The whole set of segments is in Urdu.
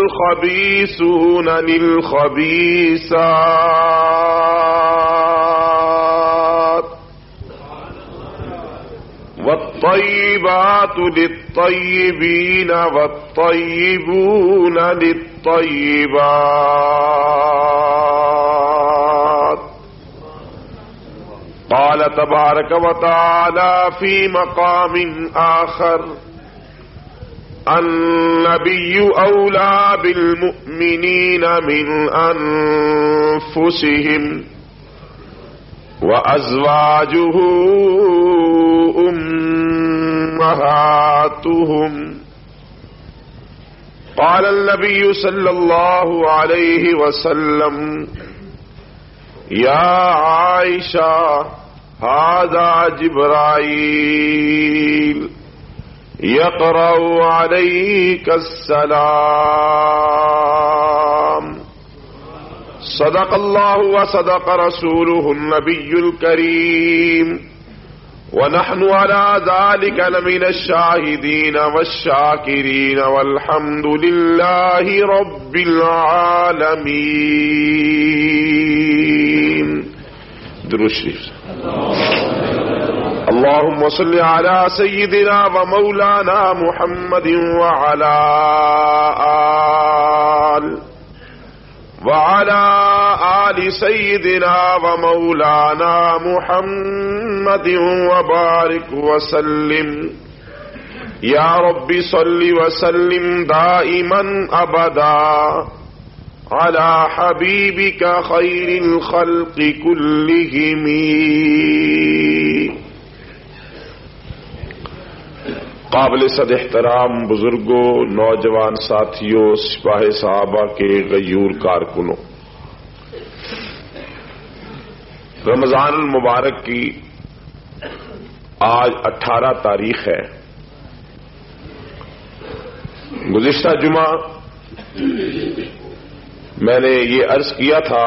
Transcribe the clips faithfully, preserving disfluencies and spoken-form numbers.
الخبيثون للخبيثات والطيبات للطيبين والطيبون للطيبات. قال تبارك وتعالى في مقام آخر: النبي أولى بالمؤمنين من أنفسهم وأزواجه أمهاتهم. قال النبي صلى الله عليه وسلم: يا عائشة هذا جبرائيل يقرأ عليك السلام. صدق الله وصدق رسوله النبي الكريم ونحن على ذلك لمن الشاهدين والشاكرين والحمد لله رب العالمين. درود شریف. اللهم صل على سيدنا ومولانا محمد وعلى آل وعلى آل سيدنا ومولانا محمد وبارك وسلم. يا رب صل وسلم دائما أبدا على حبيبك خير الخلق كلهم. قابل صد احترام بزرگوں، نوجوان ساتھیوں، سپاہ صحابہ کے غیور کارکنوں، رمضان المبارک کی آج اٹھارہ تاریخ ہے. گزشتہ جمعہ میں نے یہ عرض کیا تھا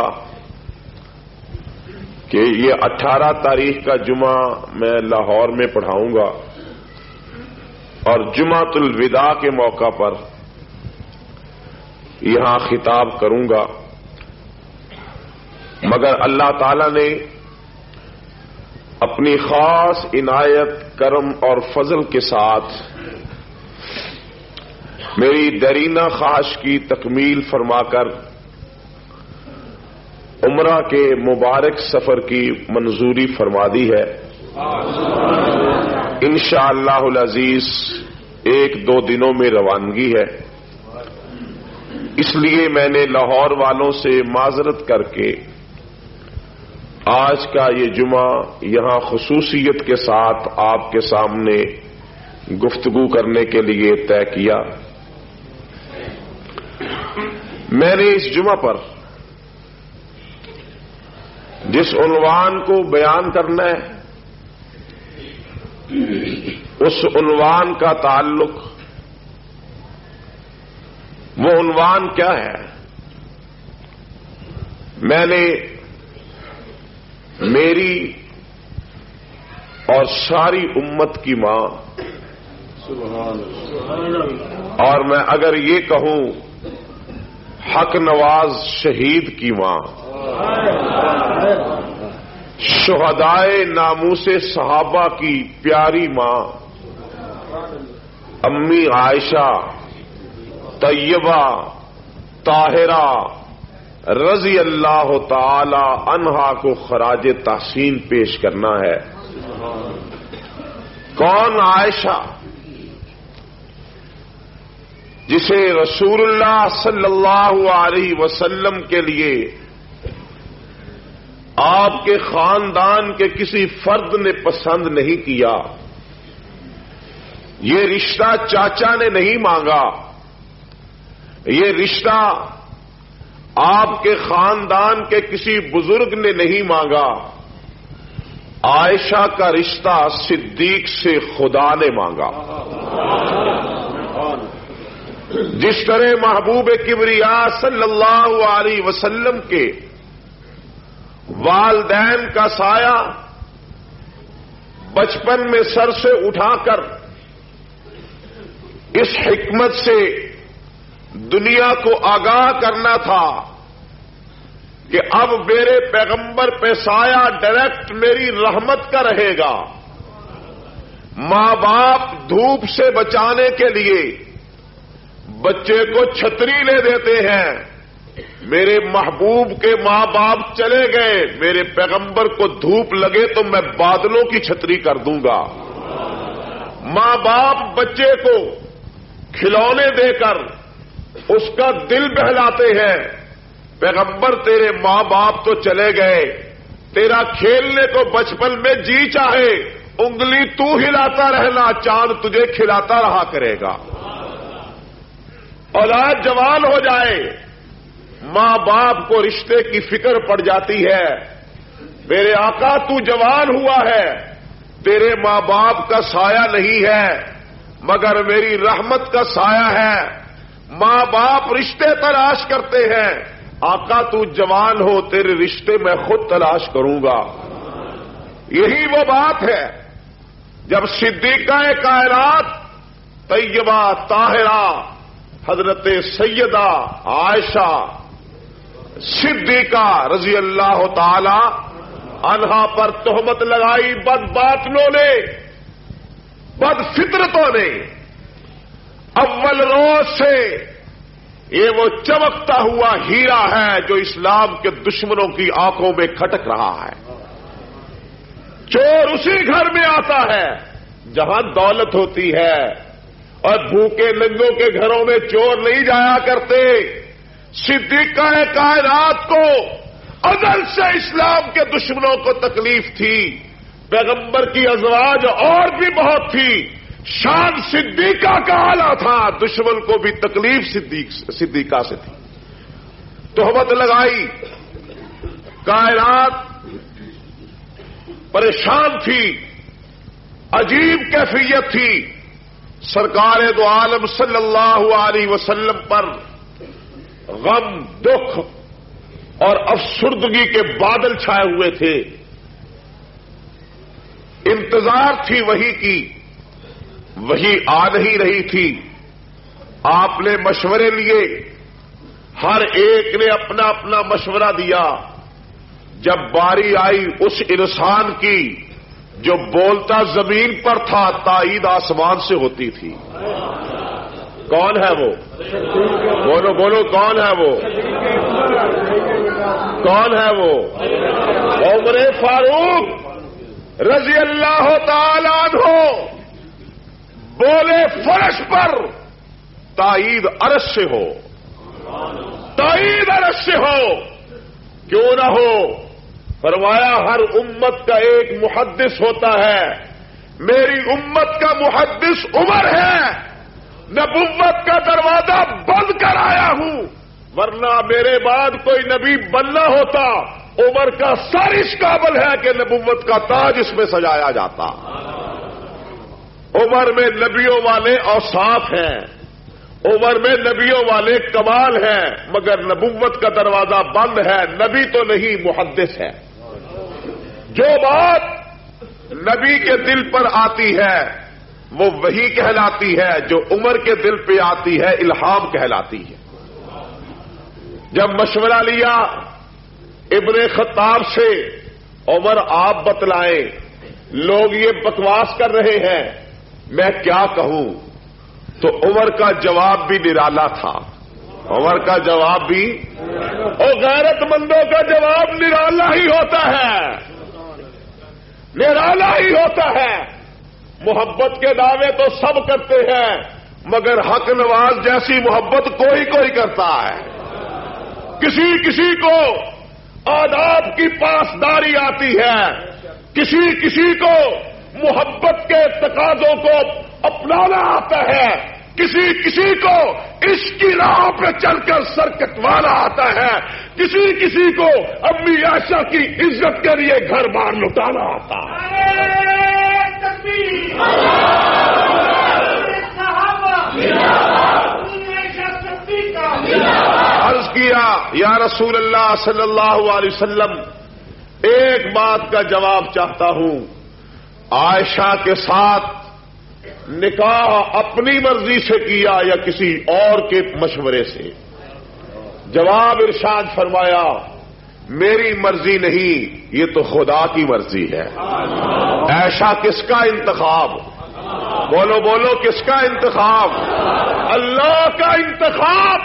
کہ یہ اٹھارہ تاریخ کا جمعہ میں لاہور میں پڑھاؤں گا اور جمعۃ الوداع کے موقع پر یہاں خطاب کروں گا، مگر اللہ تعالی نے اپنی خاص عنایت، کرم اور فضل کے ساتھ میری دیرینہ خواہش کی تکمیل فرما کر عمرہ کے مبارک سفر کی منظوری فرما دی ہے. انشاءاللہ العزیز ایک دو دنوں میں روانگی ہے. اس لیے میں نے لاہور والوں سے معذرت کر کے آج کا یہ جمعہ یہاں خصوصیت کے ساتھ آپ کے سامنے گفتگو کرنے کے لیے طے کیا. میں نے اس جمعہ پر جس عنوان کو بیان کرنا ہے اس عنوان کا تعلق، وہ عنوان کیا ہے؟ میں نے میری اور ساری امت کی ماں، اور میں اگر یہ کہوں حق نواز شہید کی ماں، شہدائے ناموس صحابہ کی پیاری ماں امی عائشہ طیبہ طاہرہ رضی اللہ تعالی عنہا کو خراج تحسین پیش کرنا ہے. کون عائشہ؟ جسے رسول اللہ صلی اللہ علیہ وسلم کے لیے آپ کے خاندان کے کسی فرد نے پسند نہیں کیا. یہ رشتہ چاچا نے نہیں مانگا، یہ رشتہ آپ کے خاندان کے کسی بزرگ نے نہیں مانگا. عائشہ کا رشتہ صدیق سے خدا نے مانگا. جس طرح محبوب کبریا صلی اللہ علیہ وسلم کے والدین کا سایہ بچپن میں سر سے اٹھا کر اس حکمت سے دنیا کو آگاہ کرنا تھا کہ اب میرے پیغمبر پہ سایہ ڈائریکٹ میری رحمت کا رہے گا. ماں باپ دھوپ سے بچانے کے لیے بچے کو چھتری لے دیتے ہیں. میرے محبوب کے ماں باپ چلے گئے, میرے پیغمبر کو دھوپ لگے تو میں بادلوں کی چھتری کر دوں گا. ماں باپ بچے کو کھلونے دے کر اس کا دل بہلاتے ہیں. پیغمبر تیرے ماں باپ تو چلے گئے, تیرا کھیلنے کو بچپن میں جی چاہے انگلی تو ہلاتا رہنا, چاند تجھے کھلاتا رہا کرے گا. اولاد جوان ہو جائے, ماں باپ کو رشتے کی فکر پڑ جاتی ہے. میرے آقا تو جوان ہوا ہے, تیرے ماں باپ کا سایہ نہیں ہے مگر میری رحمت کا سایہ ہے. ماں باپ رشتے تلاش کرتے ہیں, آقا تو جوان ہو, تیرے رشتے میں خود تلاش کروں گا. یہی وہ بات ہے جب صدیقہ کائنات طیبہ طاہرہ حضرت سیدہ عائشہ صدیقہ رضی اللہ تعالی عنہا پر تہمت لگائی بد باطنوں نے, بد فطرتوں نے. اول روز سے یہ وہ چمکتا ہوا ہیرا ہے جو اسلام کے دشمنوں کی آنکھوں میں کھٹک رہا ہے. چور اسی گھر میں آتا ہے جہاں دولت ہوتی ہے, اور بھوکے ننگوں کے گھروں میں چور نہیں جایا کرتے. صدیقہ کائنات کو ازل سے اسلام کے دشمنوں کو تکلیف تھی. پیغمبر کی ازواج اور بھی بہت تھی, شان صدیقہ کا اعلیٰ تھا, دشمن کو بھی تکلیف صدیق صدیقہ سے تھی. تہمت لگائی, کائنات پریشان تھی, عجیب کیفیت تھی. سرکار دو عالم صلی اللہ علیہ وسلم پر غم, دکھ اور افسردگی کے بادل چھائے ہوئے تھے. انتظار تھی وحی کی, وحی آ نہیں رہی تھی. آپ نے مشورے لیے, ہر ایک نے اپنا اپنا مشورہ دیا. جب باری آئی اس انسان کی جو بولتا زمین پر تھا, تائید آسمان سے ہوتی تھی. کون ہے وہ؟ بولو بولو, کون ہے وہ؟ کون ہے وہ؟ عمر فاروق رضی اللہ تعالیٰ عنہ بولے فرش پر تائید عرش سے ہو, تائید عرش سے ہو. کیوں نہ ہو؟ فرمایا ہر امت کا ایک محدث ہوتا ہے, میری امت کا محدث عمر ہے. نبوت کا دروازہ بند کر آیا ہوں, ورنہ میرے بعد کوئی نبی بننا ہوتا. عمر کا سر اس قابل ہے کہ نبوت کا تاج اس میں سجایا جاتا. عمر میں نبیوں والے اوصاف ہیں, عمر میں نبیوں والے کمال ہیں, مگر نبوت کا دروازہ بند ہے. نبی تو نہیں, محدث ہے. جو بات نبی کے دل پر آتی ہے وہ وحی کہلاتی ہے, جو عمر کے دل پہ آتی ہے الہام کہلاتی ہے. جب مشورہ لیا ابن خطاب سے, عمر آپ بتلائیں, لوگ یہ بکواس کر رہے ہیں, میں کیا کہوں؟ تو عمر کا جواب بھی نرالا تھا. عمر کا جواب بھی, اور غیرت مندوں کا جواب نرالا ہی ہوتا ہے, نرالا ہی ہوتا ہے. محبت کے دعوے تو سب کرتے ہیں مگر حق نواز جیسی محبت کوئی کوئی کرتا ہے. کسی کسی کو آداب کی پاسداری آتی ہے, کسی کسی کو محبت کے تقاضوں کو اپنانا آتا ہے, کسی کسی کو عشق کی راہ پہ چل کر سر کٹوانا آتا ہے, کسی کسی کو امی عائشہ کی عزت کے لیے گھر بار لٹانا آتا ہے. عرض کیا یا رسول اللہ صلی اللہ علیہ وسلم, ایک بات کا جواب چاہتا ہوں. عائشہ کے ساتھ نکاح اپنی مرضی سے کیا یا کسی اور کے مشورے سے؟ جواب ارشاد فرمایا میری مرضی نہیں، یہ تو خدا کی مرضی ہے۔ ایشا کس کا انتخاب؟ بولو بولو کس کا انتخاب؟ اللہ کا انتخاب،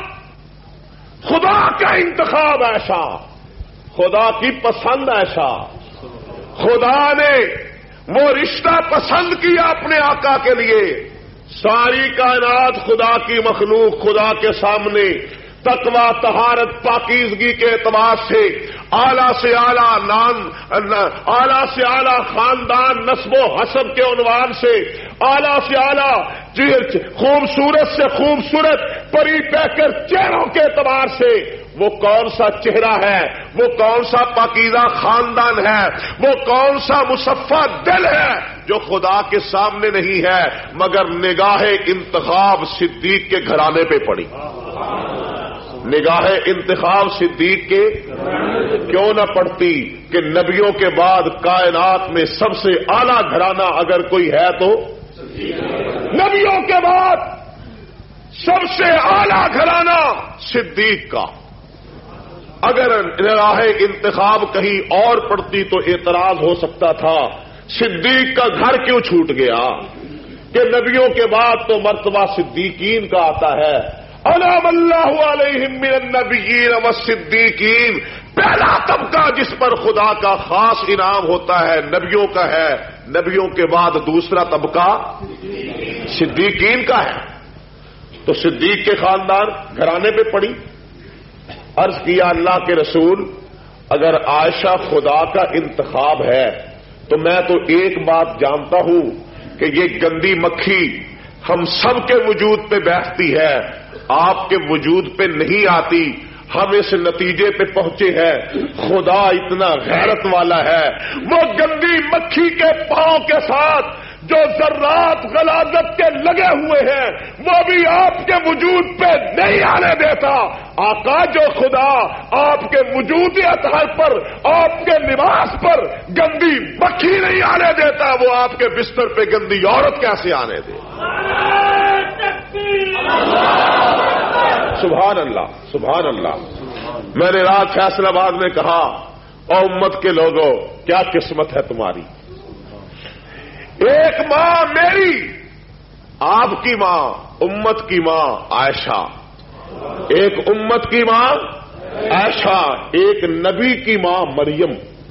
خدا کا انتخاب۔ ایشا خدا کی پسند، ایشا خدا نے وہ رشتہ پسند کیا اپنے آقا کے لیے۔ ساری کائنات خدا کی مخلوق خدا کے سامنے تقوی، طہارت، پاکیزگی کے اعتبار سے اعلیٰ سے اعلیٰ نام، اعلیٰ سے اعلیٰ خاندان، نسب و حسب کے عنوان سے اعلیٰ سے اعلیٰ خوبصورت سے خوبصورت پری پیکر چہروں کے اعتبار سے وہ کون سا چہرہ ہے، وہ کون سا پاکیزہ خاندان ہے، وہ کون سا مصفہ دل ہے جو خدا کے سامنے نہیں ہے، مگر نگاہ انتخاب صدیق کے گھرانے پہ پڑی۔ نگاہ انتخاب صدیق کے کیوں نہ پڑتی کہ نبیوں کے بعد کائنات میں سب سے اعلیٰ گھرانہ اگر کوئی ہے تو نبیوں کے بعد سب سے اعلیٰ گھرانہ صدیق کا۔ اگر نگاہ انتخاب کہیں اور پڑتی تو اعتراض ہو سکتا تھا صدیق کا گھر کیوں چھوٹ گیا کہ نبیوں کے بعد تو مرتبہ صدیقین کا آتا ہے۔ انعم اللہ علیہم من النبیین والصدیقین، پہلا طبقہ جس پر خدا کا خاص انعام ہوتا ہے نبیوں کا ہے، نبیوں کے بعد دوسرا طبقہ صدیقین کا ہے۔ تو صدیق کے خاندان گھرانے پہ پڑی۔ عرض کیا اللہ کے رسول اگر عائشہ خدا کا انتخاب ہے تو میں تو ایک بات جانتا ہوں کہ یہ گندی مکھی ہم سب کے وجود پہ بیٹھتی ہے، آپ کے وجود پہ نہیں آتی۔ ہم اس نتیجے پہ پہنچے ہیں خدا اتنا غیرت والا ہے، وہ گندی مکھی کے پاؤں کے ساتھ جو ذرات غلاظت کے لگے ہوئے ہیں وہ بھی آپ کے وجود پہ نہیں آنے دیتا۔ آقا جو خدا آپ کے وجود اطہر پر، آپ کے لباس پر گندی مکھی نہیں آنے دیتا، وہ آپ کے بستر پہ گندی عورت کیسے آنے دے؟ سبحان اللہ، سبحان اللہ۔ میں نے رات فیصل آباد میں کہا اور امت کے لوگوں کیا قسمت ہے تمہاری، ایک ماں میری، آپ کی ماں، امت کی ماں عائشہ، ایک امت کی ماں عائشہ، ایک نبی کی ماں مریم،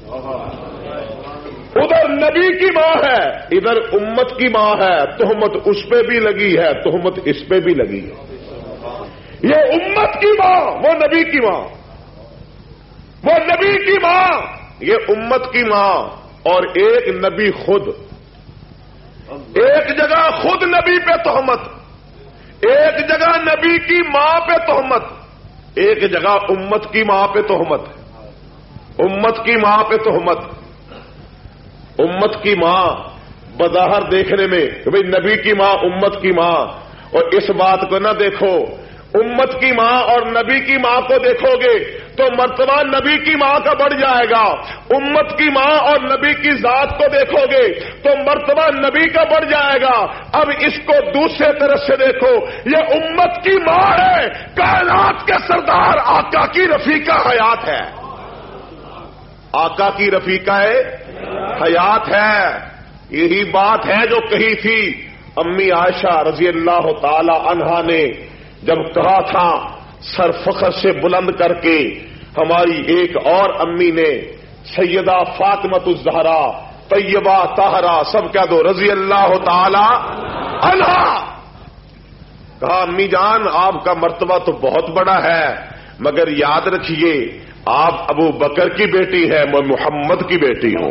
ادھر نبی کی ماں ہے ادھر امت کی ماں ہے، تہمت اس پہ بھی لگی ہے، تہمت اس پہ بھی لگی ہے۔ یہ امت کی ماں، وہ نبی کی ماں، وہ نبی کی ماں، یہ امت کی ماں، اور ایک نبی خود، ایک جگہ خود نبی پہ تہمت، ایک جگہ نبی کی ماں پہ تہمت، ایک جگہ امت کی ماں پہ تہمت، امت کی ماں پہ تہمت۔ امت کی ماں بظاہر دیکھنے میں کہ بھئی نبی کی ماں، امت کی ماں، اور اس بات کو نہ دیکھو امت کی ماں اور نبی کی ماں کو دیکھو گے تو مرتبہ نبی کی ماں کا بڑھ جائے گا، امت کی ماں اور نبی کی ذات کو دیکھو گے تو مرتبہ نبی کا بڑھ جائے گا۔ اب اس کو دوسرے طرف سے دیکھو، یہ امت کی ماں ہے، کائنات کے سردار آقا کی رفیقہ حیات ہے، آقا کی رفیقہ حیات ہے۔ یہی بات ہے جو کہی تھی امی عائشہ رضی اللہ تعالی عنہا نے جب کہا تھا سر فخر سے بلند کر کے، ہماری ایک اور امی نے سیدہ فاطمۃ الزہرا طیبہ طاہرہ سب کہہ دو رضی اللہ تعالی عنہا، کہا امی جان آپ کا مرتبہ تو بہت بڑا ہے، مگر یاد رکھیے آپ ابو بکر کی بیٹی ہے، میں محمد کی بیٹی ہوں۔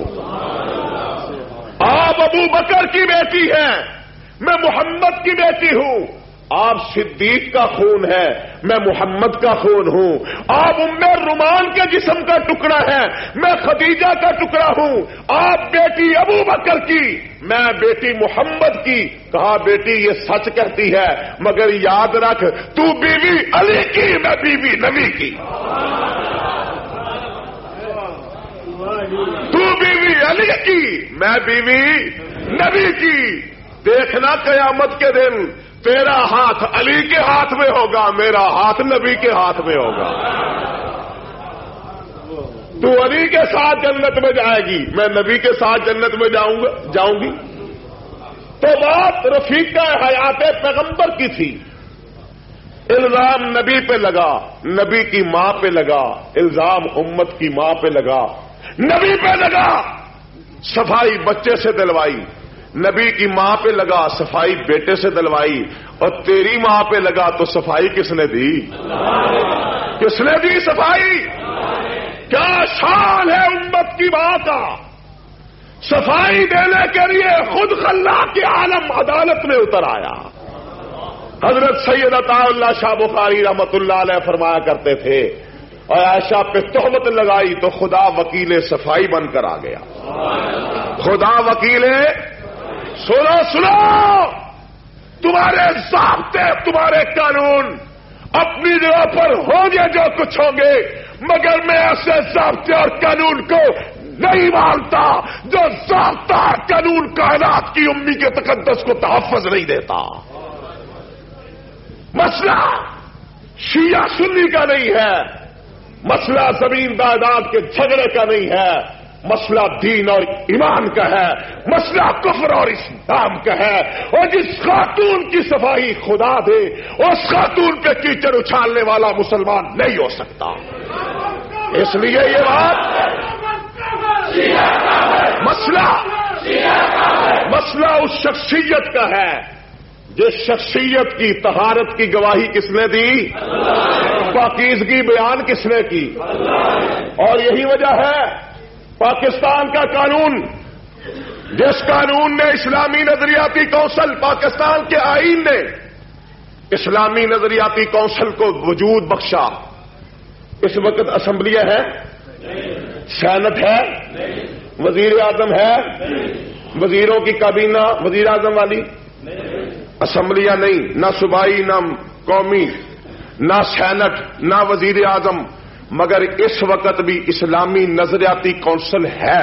آپ ابو بکر کی بیٹی ہیں، میں محمد کی بیٹی ہوں۔ آپ صدیق کا خون ہے، میں محمد کا خون ہوں۔ آپ ام رومان کے جسم کا ٹکڑا ہے، میں خدیجہ کا ٹکڑا ہوں۔ آپ بیٹی ابو بکر کی، میں بیٹی محمد کی۔ کہا بیٹی یہ سچ کہتی ہے، مگر یاد رکھ تو بیوی علی کی، میں بیوی نبی کی۔ تو بیوی علی کی، میں بیوی نبی کی۔ دیکھنا قیامت کے دن تیرا ہاتھ علی کے ہاتھ میں ہوگا، میرا ہاتھ نبی کے ہاتھ میں ہوگا۔ تو علی کے ساتھ جنت میں جائے گی، میں نبی کے ساتھ جنت میں جاؤں گا جاؤں گی۔ تو بات رفیقہ حیات پیغمبر کی تھی، الزام نبی پہ لگا، نبی کی ماں پہ لگا، الزام امت کی ماں پہ لگا، نبی پہ لگا صفائی بچے سے دلوائی، نبی کی ماں پہ لگا صفائی بیٹے سے دلوائی، اور تیری ماں پہ لگا تو صفائی کس نے دی؟ کس نے دی صفائی؟ کیا شان ہے امت کی ماں کا، صفائی دینے کے لیے خود خلا کے عالم عدالت میں اتر آیا۔ حضرت سید عطا اللہ شاہ بخاری رحمت اللہ علیہ فرمایا کرتے تھے، اور عائشہ پہ تہمت لگائی تو خدا وکیل صفائی بن کر آ گیا۔ خدا وکیل، سنو سنو، تمہارے ضابطے تمہارے قانون اپنی جگہ پر ہوں گے جو کچھ ہوں گے، مگر میں ایسے ضابطے اور قانون کو نہیں مانتا جو ضابطہ قانون کائنات کی امی کے تقدس کو تحفظ نہیں دیتا۔ مسئلہ شیعہ سنی کا نہیں ہے، مسئلہ زمین جائیداد کے جھگڑے کا نہیں ہے، مسئلہ دین اور ایمان کا ہے، مسئلہ کفر اور اسلام کا ہے۔ اور جس خاتون کی صفائی خدا دے، اس خاتون پہ کیچڑ اچھالنے والا مسلمان نہیں ہو سکتا۔ اس لیے یہ بات مسئلہ مسئلہ اس شخصیت کا ہے جس شخصیت کی طہارت کی گواہی کس نے دی؟ پاکیزگی بیان کس نے کی؟ اور یہی وجہ ہے پاکستان کا قانون، جس قانون نے اسلامی نظریاتی کونسل، پاکستان کے آئین نے اسلامی نظریاتی کونسل کو وجود بخشا۔ اس وقت اسمبلیاں ہے، سینٹ ہے، وزیر اعظم ہے، وزیروں کی کابینہ وزیر اعظم والی، اسمبلیاں نہیں، نہ صوبائی، نہ قومی، نہ سینٹ، نہ وزیر اعظم، مگر اس وقت بھی اسلامی نظریاتی کونسل ہے۔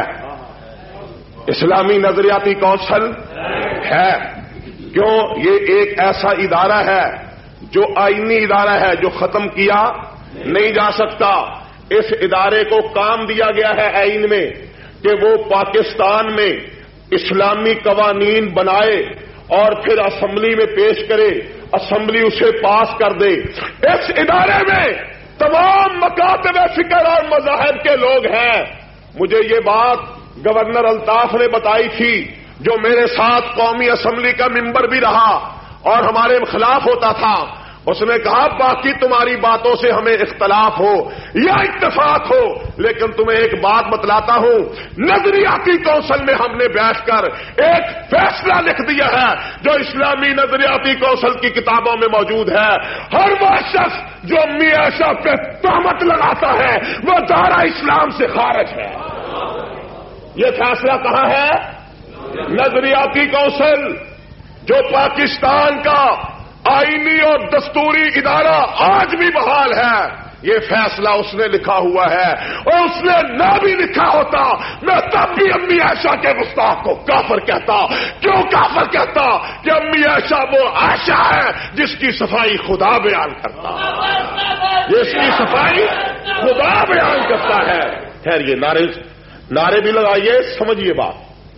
اسلامی نظریاتی کونسل ہے، کیوں؟ یہ ایک ایسا ادارہ ہے جو آئینی ادارہ ہے، جو ختم کیا نہیں جا سکتا۔ اس ادارے کو کام دیا گیا ہے آئین میں کہ وہ پاکستان میں اسلامی قوانین بنائے اور پھر اسمبلی میں پیش کرے، اسمبلی اسے پاس کر دے۔ اس ادارے میں تمام مکاتب فکر اور مذاہب کے لوگ ہیں۔ مجھے یہ بات گورنر الطاف نے بتائی تھی، جو میرے ساتھ قومی اسمبلی کا ممبر بھی رہا اور ہمارے خلاف ہوتا تھا۔ اس نے کہا باقی تمہاری باتوں سے ہمیں اختلاف ہو یا اتفاق ہو، لیکن تمہیں ایک بات بتلاتا ہوں، نظریاتی کونسل میں ہم نے بیٹھ کر ایک فیصلہ لکھ دیا ہے جو اسلامی نظریاتی کونسل کی کتابوں میں موجود ہے۔ ہر وہ شخص جو امی عائشہ پہ تہمت لگاتا ہے وہ دائرہ اسلام سے خارج ہے۔ یہ فیصلہ کہاں ہے؟ نظریاتی کونسل، جو پاکستان کا آئینی اور دستوری ادارہ آج بھی بحال ہے۔ یہ فیصلہ اس نے لکھا ہوا ہے، اور اس نے نہ بھی لکھا ہوتا میں تب بھی امی عائشہ کے گستاخ کو کافر کہتا۔ کیوں کافر کہتا؟ کہ امی عائشہ وہ عائشہ ہے جس کی صفائی خدا بیان کرتا، جس کی صفائی خدا بیان کرتا ہے۔ خیر، یہ نعرے نعرے بھی لگائیے، سمجھیے بات،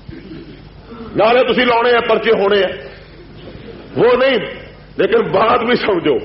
نعرے تسی لاؤنے ہیں، پرچے ہونے ہیں، وہ نہیں، لیکن بات بھی سمجھو،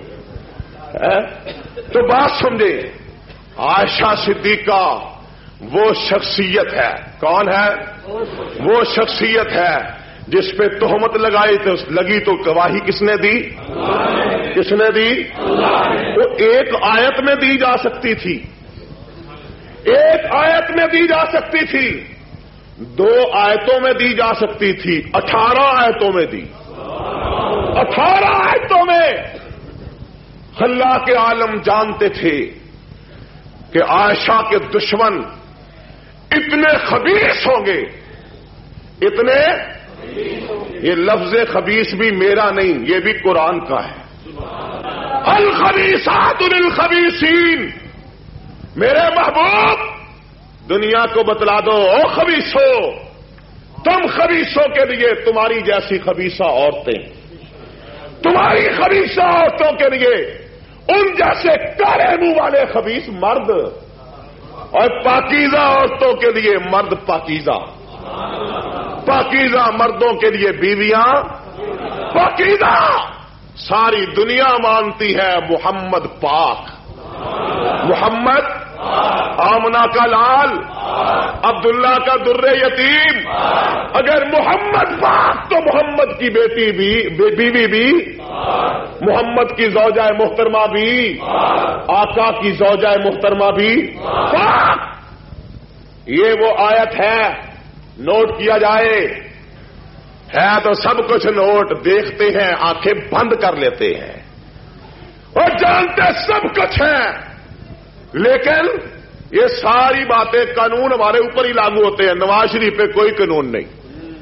تو بات سمجھے۔ عائشہ صدیقہ وہ شخصیت ہے، کون ہے؟ وہ شخصیت ہے جس پہ تہمت لگائی تو لگی تو گواہی کس نے دی؟ کس نے دی؟ وہ ایک آیت میں دی جا سکتی تھی، ایک آیت میں دی جا سکتی تھی، دو آیتوں میں دی جا سکتی تھی، اٹھارہ آیتوں میں دی، اٹھارہ آیتوں میں۔ اللہ کے عالم جانتے تھے کہ عائشہ کے دشمن اتنے خبیث ہوں گے، اتنے، یہ لفظ خبیث بھی میرا نہیں، یہ بھی قرآن کا ہے۔ الخبیثات للخبیثین، میرے محبوب دنیا کو بتلا دو، او خبیثو تم خبیثوں کے لیے تمہاری جیسی خبیثہ عورتیں، تمہاری خبیثہ عورتوں کے لیے ان جیسے کالے منہ والے خبیث مرد، اور پاکیزہ عورتوں کے لیے مرد پاکیزہ، پاکیزہ مردوں کے لیے بیویاں پاکیزہ۔ ساری دنیا مانتی ہے محمد پاک، محمد آمنہ کا لال، عبداللہ کا در یتیم۔ اگر محمد پاک تو محمد کی بیٹی بھی بیوی بھی، محمد کی زوجہ محترمہ بھی، آقا کی زوجہ محترمہ بھی پاک۔ یہ وہ آیت ہے، نوٹ کیا جائے، ہے تو سب کچھ نوٹ، دیکھتے ہیں آنکھیں بند کر لیتے ہیں اور جانتے سب کچھ ہے، لیکن یہ ساری باتیں قانون ہمارے اوپر ہی لاگو ہوتے ہیں، نواز شریف پہ کوئی قانون نہیں۔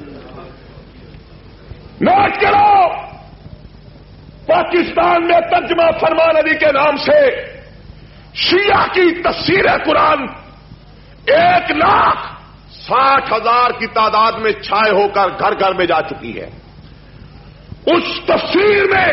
نوٹ کرو، پاکستان میں ترجمہ فرمان علی کے نام سے شیعہ کی تفسیر قرآن ایک لاکھ ساٹھ ہزار کی تعداد میں چھائے ہو کر گھر گھر میں جا چکی ہے۔ اس تفسیر میں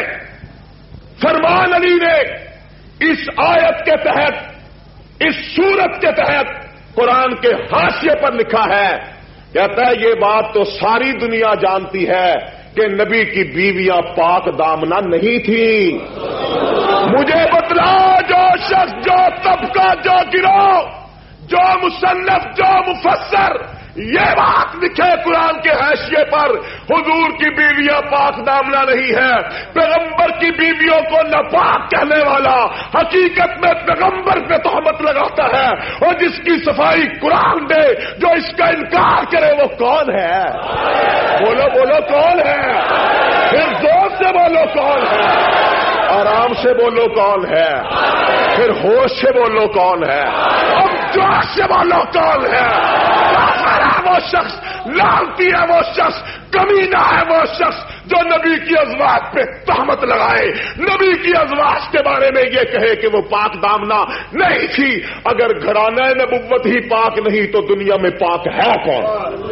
فرمان علی نے اس آیت کے تحت، اس سورت کے تحت قرآن کے حاشیے پر لکھا ہے، کہتا ہے یہ بات تو ساری دنیا جانتی ہے کہ نبی کی بیویاں پاک دامنہ نہیں تھیں۔ مجھے بتلاؤ جو شخص، جو طبقہ، جو گروہ، جو مصنف، جو مفسر یہ بات لکھے قرآن کے حاشیے پر حضور کی بیویاں پاک دامنہ نہیں ہے، پیغمبر کی بیویوں کو ناپاک کہنے والا حقیقت میں پیغمبر پہ تہمت لگاتا ہے، اور جس کی صفائی قرآن دے، جو اس کا انکار کرے وہ کون ہے؟ بولو بولو کون ہے؟ پھر زور سے بولو کون ہے؟ آرام سے بولو کون ہے؟ پھر ہوش سے بولو کون ہے؟ اب جوش سے بولو کون ہے؟ کافر ہے وہ شخص، لعنتی ہے وہ شخص، کمینہ ہے وہ شخص جو نبی کی ازواج پہ تہمت لگائے، نبی کی ازواج کے بارے میں یہ کہے کہ وہ پاک دامنہ نہیں تھی۔ اگر گھرانہ نبوت ہی پاک نہیں تو دنیا میں پاک ہے کون؟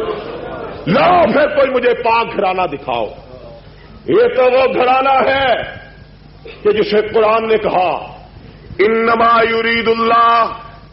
لاؤ پھر کوئی مجھے پاک گھرانہ دکھاؤ۔ یہ تو وہ گھرانہ ہے کہ جسے قرآن نے کہا انما یرید اللہ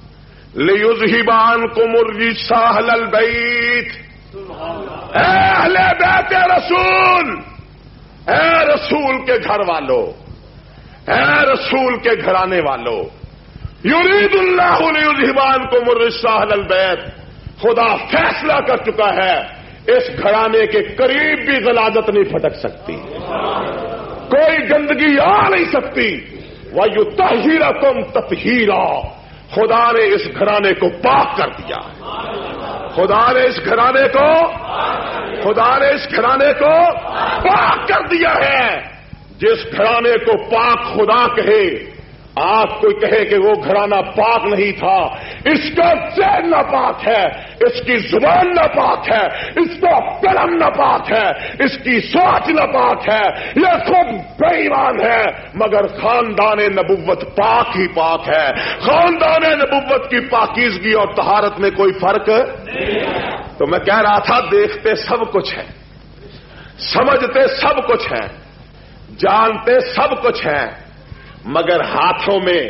لیذہب عنکم الرجس اہل البیت، اے اہل بیت رسول، اے رسول کے گھر والوں، اے رسول کے گھرانے والوں، یرید اللہ لیذہب عنکم الرجس اہل البیت، خدا فیصلہ کر چکا ہے اس گھرانے کے قریب بھی غلاظت نہیں پھٹک سکتی، کوئی گندگی آ نہیں سکتی۔ وَيُطَهِّرَكُمْ تَطْهِيرًا، خدا نے اس گھرانے کو پاک کر دیا، خدا نے اس گھرانے کو خدا نے اس گھرانے کو پاک کر دیا ہے۔ جس گھرانے کو پاک خدا کہے، آپ کوئی کہے کہ وہ گھرانہ پاک نہیں تھا، اس کا ذہن ناپاک ہے، اس کی زبان ناپاک ہے، اس کا قلم ناپاک ہے، اس کی سوچ ناپاک ہے، یہ خود بے ایمان ہے، مگر خاندان نبوت پاک ہی پاک ہے۔ خاندان نبوت کی پاکیزگی اور طہارت میں کوئی فرق نہیں۔ تو میں کہہ رہا تھا دیکھتے سب کچھ ہے، سمجھتے سب کچھ ہے، جانتے سب کچھ ہے، مگر ہاتھوں میں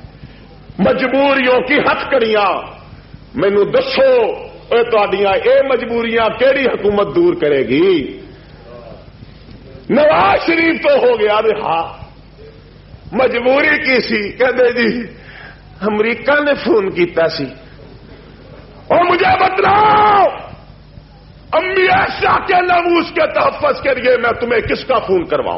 مجبوریوں کی ہتھکڑیاں۔ مینو دسو اے تہاڈیاں اے مجبوریاں کیڑی حکومت دور کرے گی؟ نواز شریف تو ہو گیا رہا، مجبوری کی سی، کہتے جی امریکہ نے فون کیتا سی، اور مجھے بتلاؤ امی عائشہ کے ناموس کے تحفظ کے لیے میں تمہیں کس کا فون کرواؤں؟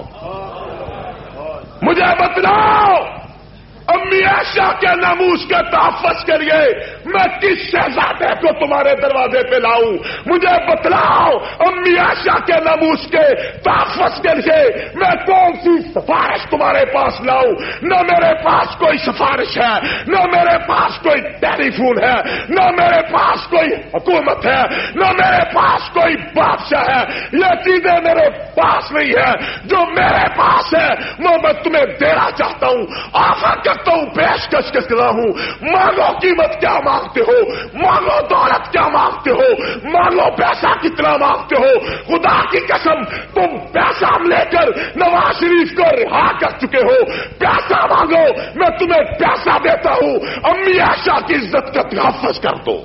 مجھے بتلاؤ امی عائشہ کے ناموس کے تحفظ کے لیے میں کس شہزادے کو تمہارے دروازے پہ لاؤں؟ مجھے بتلاؤ امی عائشہ کے ناموس کے تحفظ کے لیے میں کون سی سفارش تمہارے پاس لاؤں؟ نہ میرے پاس کوئی سفارش ہے، نہ میرے پاس کوئی ٹیلی فون ہے، نہ میرے پاس کوئی حکومت ہے، نہ میرے پاس کوئی بادشاہ ہے۔ یہ چیزیں میرے پاس نہیں ہے، جو میرے پاس ہے وہ میں تمہیں دینا چاہتا ہوں۔ آخر کے کرتا ہوں، پیشکش کر رہا ہوں، مانگو قیمت کیا مانگتے ہو، مانگو دولت کیا مانگتے ہو، مانگو پیسہ کتنا مانگتے ہو. خدا کی قسم تم پیسہ لے کر نواز شریف کو رہا کر چکے ہو. پیسہ مانگو، میں تمہیں پیسہ دیتا ہوں. امی عائشہ کی عزت کا تحفظ کر دو.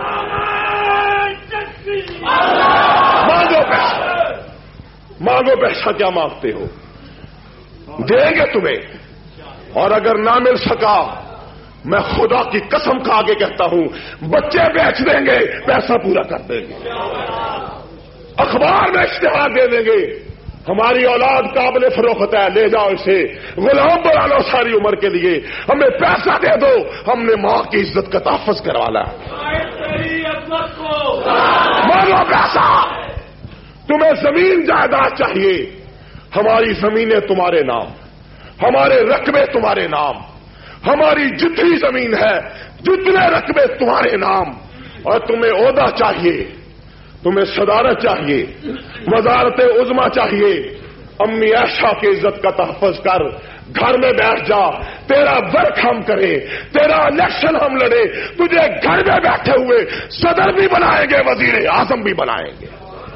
مانگو پیسہ، مانگو پیسہ کیا مانگتے ہو، دیں گے تمہیں. اور اگر نہ مل سکا میں خدا کی قسم کھا کے کہتا ہوں بچے بیچ دیں گے، پیسہ پورا کر دیں گے. اخبار میں اشتہار دے دیں گے ہماری اولاد قابل فروخت ہے، لے جاؤ اسے غلام بنا لو ساری عمر کے لیے، ہمیں پیسہ دے دو، ہم نے ماں کی عزت کا تحفظ کروانا. مانگو پیسہ. تمہیں زمین جائیداد چاہیے، ہماری زمینیں تمہارے نام، ہمارے رقبے تمہارے نام، ہماری جتنی زمین ہے جتنے رقبے تمہارے نام. اور تمہیں عہدہ چاہیے، تمہیں صدارت چاہیے، وزارت عظما چاہیے. امی عائشہ کی عزت کا تحفظ کر، گھر میں بیٹھ جا، تیرا ورک ہم کریں، تیرا الیکشن ہم لڑے، تجھے گھر میں بیٹھے ہوئے صدر بھی بنائیں گے، وزیر اعظم بھی بنائیں گے.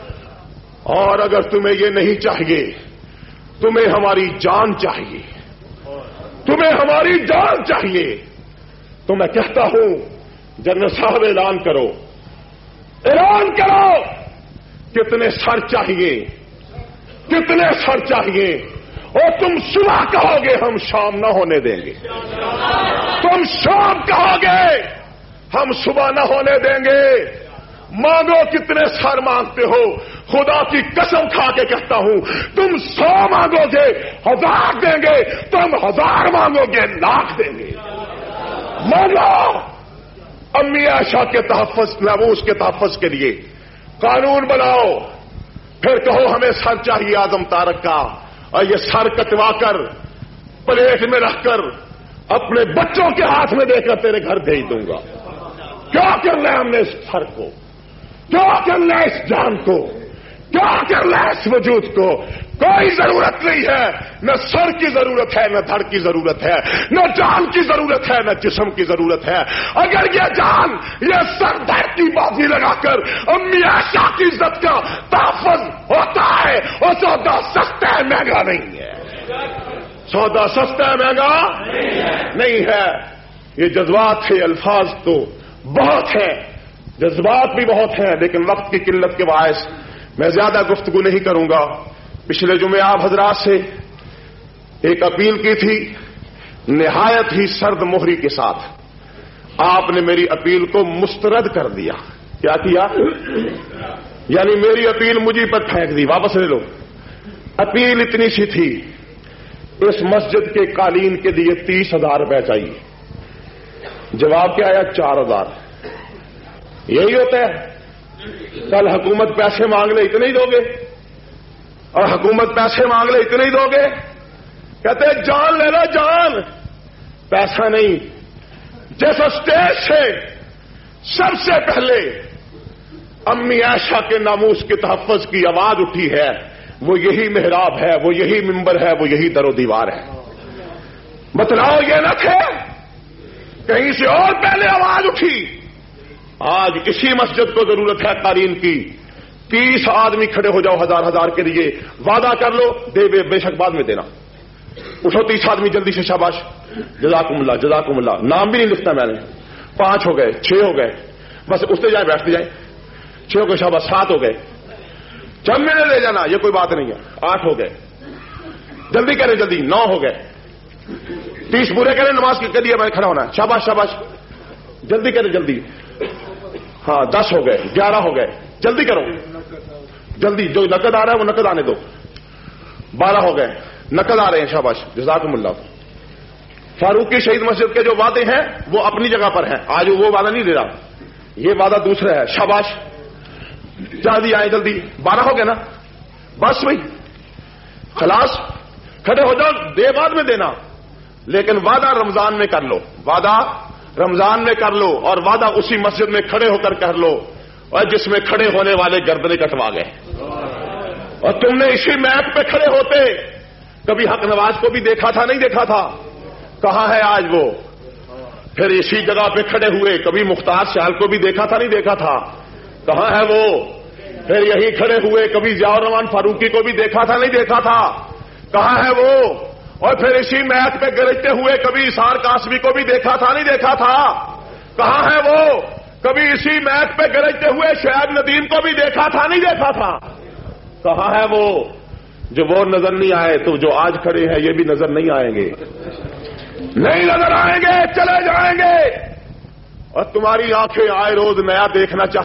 اور اگر تمہیں یہ نہیں چاہیے، تمہیں ہماری جان چاہیے، تمہیں ہماری جان چاہیے، تو میں کہتا ہوں جنرل صاحب اعلان کرو، اعلان کرو کتنے سر چاہیے، کتنے سر چاہیے. اور تم صبح کہو گے ہم شام نہ ہونے دیں گے، تم شام کہو گے ہم صبح نہ ہونے دیں گے. مانگو کتنے سر مانگتے ہو، خدا کی قسم کھا کے کہتا ہوں تم سو مانگو گے ہزار دیں گے، تم ہزار مانگو گے لاکھ دیں گے. مانگو. امی عائشہ کے تحفظ، ناموس کے تحفظ کے لیے قانون بناؤ، پھر کہو ہمیں سر چاہیے اعظم طارق کا، اور یہ سر کٹوا کر پلیٹ میں رکھ کر اپنے بچوں کے ہاتھ میں دے کر تیرے گھر بھیج دوں گا. کیا کرنا ہے ہم نے اس سر کو، کیا کرنا ہے اس جان کو، کیا کرنا ہے اس وجود کو؟ کوئی ضرورت نہیں ہے، نہ سر کی ضرورت ہے، نہ دھڑ کی ضرورت ہے، نہ جان کی ضرورت ہے، نہ جسم کی ضرورت ہے. اگر یہ جان، یہ سر دھڑ کی بازی لگا کر امی عائشہ کی عزت کا تحفظ ہوتا ہے، وہ سودا سستا ہے، مہنگا نہیں ہے. سودا سستا ہے، مہنگا نہیں ہے. یہ جذبات ہے، الفاظ تو بہت ہیں، جذبات بھی بہت ہیں، لیکن وقت کی قلت کے باعث میں زیادہ گفتگو نہیں کروں گا. پچھلے جمعے آپ حضرات سے ایک اپیل کی تھی نہایت ہی سرد مہری کے ساتھ. آپ نے میری اپیل کو مسترد کر دیا. کیا کیا؟ یعنی میری اپیل مجھے پر پھینک دی، واپس لے لو. اپیل اتنی سی تھی، اس مسجد کے قالین کے لیے تیس ہزار روپے چاہیے. جواب کیا آیا؟ چار ہزار. یہی ہوتا ہے. کل حکومت پیسے مانگ لے اتنے ہی دو گے، اور حکومت پیسے مانگ لے اتنے ہی دو گے. کہتے جان لے لو، جان، پیسہ نہیں. جیسا اسٹیج سے سب سے پہلے امی عائشہ کے ناموس کے تحفظ کی آواز اٹھی ہے، وہ یہی محراب ہے، وہ یہی ممبر ہے، وہ یہی در و دیوار ہے. بتلاؤ یہ نہ تھے، کہیں سے اور پہلے آواز اٹھی. آج اسی مسجد کو ضرورت ہے قالین کی. تیس آدمی کھڑے ہو جاؤ ہزار ہزار کے لیے، وعدہ کر لو، دے بے, بے شک بعد میں دینا. اٹھو تیس آدمی جلدی سے، شاباش، جزاکم اللہ جزاکم اللہ. نام بھی نہیں لکھتا میں نے. پانچ ہو گئے، چھ ہو گئے، بس اٹھتے جائیں بیٹھتے جائیں. چھ ہو گئے، شاباش. سات ہو گئے، چند منٹ لے جانا، یہ کوئی بات نہیں ہے. آٹھ ہو گئے، جلدی کریں جلدی. نو ہو گئے، تیس پورے کریں، نماز کے لیے میں کھڑا ہونا ہے. شاباش شاباش، جلدی کریں جلدی. ہاں دس ہو گئے، گیارہ ہو گئے، جلدی کرو جلدی. جو نقد آ رہا ہے وہ نقد آنے دو. بارہ ہو گئے، نقد آ رہے ہیں، شاباش، جزاکم اللہ. فاروقی شہید مسجد کے جو وعدے ہیں وہ اپنی جگہ پر ہیں، آج وہ وعدہ نہیں دے رہا، یہ وعدہ دوسرا ہے. شاباش، جلدی آئے جلدی. بارہ ہو گئے نا، بس بھائی خلاص، کھڑے ہو جاؤ. دے بعد میں دینا، لیکن وعدہ رمضان میں کر لو. وعدہ رمضان میں کر لو، اور وعدہ اسی مسجد میں کھڑے ہو کر کر لو، اور جس میں کھڑے ہونے والے گردنیں کٹوا گئے. اور تم نے اسی میپ پہ کھڑے ہوتے کبھی حق نواز کو بھی دیکھا تھا؟ نہیں دیکھا تھا. کہاں ہے آج وہ؟ پھر اسی جگہ پہ کھڑے ہوئے، کبھی مختار شال کو بھی دیکھا تھا نہیں دیکھا تھا؟ کہاں ہے وہ؟ پھر یہی کھڑے ہوئے، کبھی ضیاء الرحمان فاروقی کو بھی دیکھا تھا نہیں دیکھا تھا؟ کہاں ہے وہ؟ اور پھر اسی میک پہ گرجتے ہوئے کبھی اسار قاسمی کو بھی دیکھا تھا نہیں دیکھا تھا؟ کہاں ہے وہ؟ کبھی اسی میک پہ گرجتے ہوئے شعیب ندیم کو بھی دیکھا تھا نہیں دیکھا تھا؟ کہاں ہے وہ؟ جو وہ نظر نہیں آئے تو جو آج کھڑے ہیں یہ بھی نظر نہیں آئیں گے، نہیں نظر آئیں گے، چلے جائیں گے، اور تمہاری آنکھیں آئے روز نیا دیکھنا چاہتی